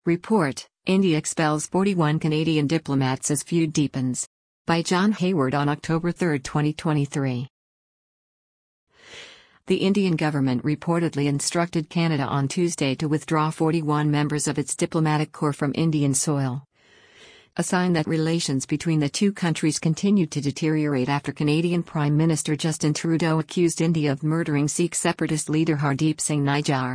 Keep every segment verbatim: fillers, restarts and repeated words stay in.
Report: India expels forty-one Canadian diplomats as feud deepens. By John Hayward on October third, twenty twenty-three. The Indian government reportedly instructed Canada on Tuesday to withdraw forty-one members of its diplomatic corps from Indian soil. A sign that relations between the two countries continued to deteriorate after Canadian Prime Minister Justin Trudeau accused India of murdering Sikh separatist leader Hardeep Singh Nijjar.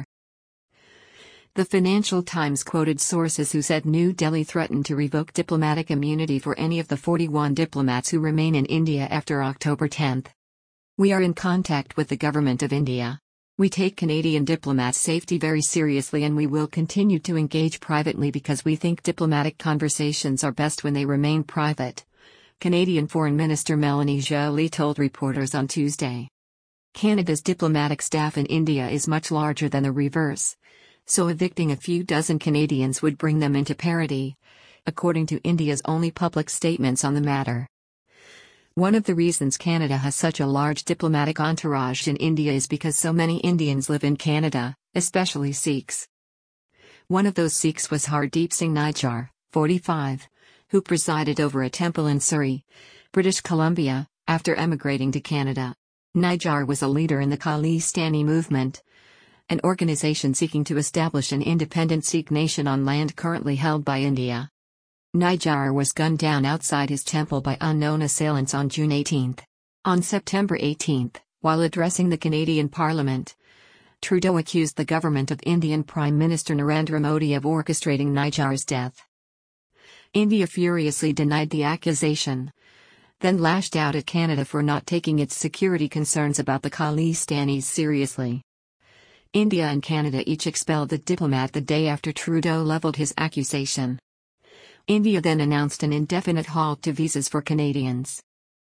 The Financial Times quoted sources who said New Delhi threatened to revoke diplomatic immunity for any of the forty-one diplomats who remain in India after October tenth. "We are in contact with the Government of India. We take Canadian diplomats' safety very seriously and we will continue to engage privately because we think diplomatic conversations are best when they remain private," Canadian Foreign Minister Melanie Joly told reporters on Tuesday. Canada's diplomatic staff in India is much larger than the reverse, so evicting a few dozen Canadians would bring them into parity, according to India's only public statements on the matter. One of the reasons Canada has such a large diplomatic entourage in India is because so many Indians live in Canada, especially Sikhs. One of those Sikhs was Hardeep Singh Nijjar, forty-five, who presided over a temple in Surrey, British Columbia, after emigrating to Canada. Nijjar was a leader in the Khalistani movement, an organization seeking to establish an independent Sikh nation on land currently held by India. Nijjar was gunned down outside his temple by unknown assailants on June eighteenth. On September eighteenth, while addressing the Canadian Parliament, Trudeau accused the government of Indian Prime Minister Narendra Modi of orchestrating Nijjar's death. India furiously denied the accusation, then lashed out at Canada for not taking its security concerns about the Khalistanis seriously. India and Canada each expelled the diplomat the day after Trudeau leveled his accusation. India then announced an indefinite halt to visas for Canadians.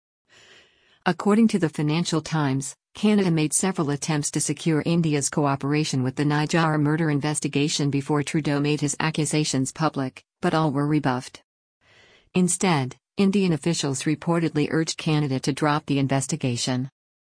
According to the Financial Times, Canada made several attempts to secure India's cooperation with the Nijjar murder investigation before Trudeau made his accusations public, but all were rebuffed. Instead, Indian officials reportedly urged Canada to drop the investigation.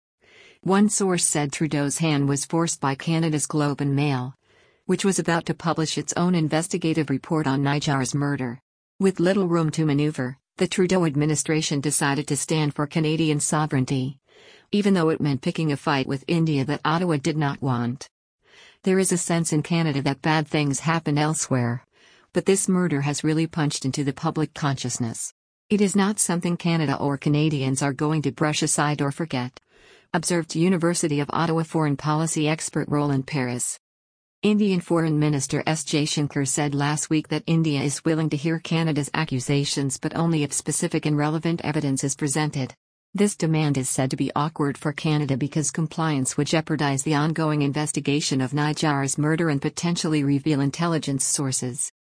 One source said Trudeau's hand was forced by Canada's Globe and Mail, which was about to publish its own investigative report on Nijjar's murder. With little room to maneuver, the Trudeau administration decided to stand for Canadian sovereignty, even though it meant picking a fight with India that Ottawa did not want. There is a sense in Canada that bad things happen elsewhere, but this murder has really punched into the public consciousness. It is not something Canada or Canadians are going to brush aside or forget, observed University of Ottawa foreign policy expert Roland Paris. Indian Foreign Minister S. Jaishankar said last week that India is willing to hear Canada's accusations but only if specific and relevant evidence is presented. This demand is said to be awkward for Canada because compliance would jeopardize the ongoing investigation of Nijjar's murder and potentially reveal intelligence sources.